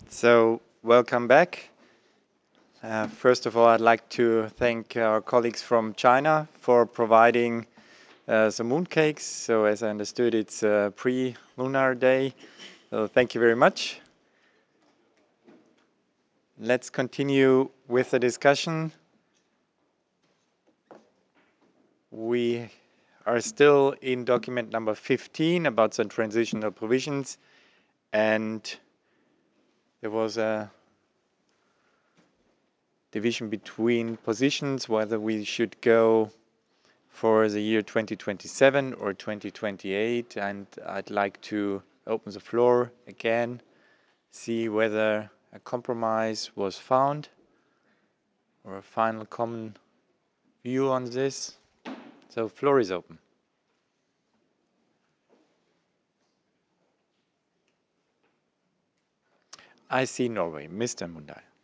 So, welcome back. First of all, I'd like to thank our colleagues from China for providing some mooncakes. So, as I understood, it's a pre-lunar day. So, thank you very much. Let's continue with the discussion. We are still in document number 15 about some transitional provisions, and there was a division between positions whether we should go for the year 2027 or 2028, and I'd like to open the floor again, see whether a compromise was found or a final common view on this. So floor is open. I see Norway. Mr. Mundal.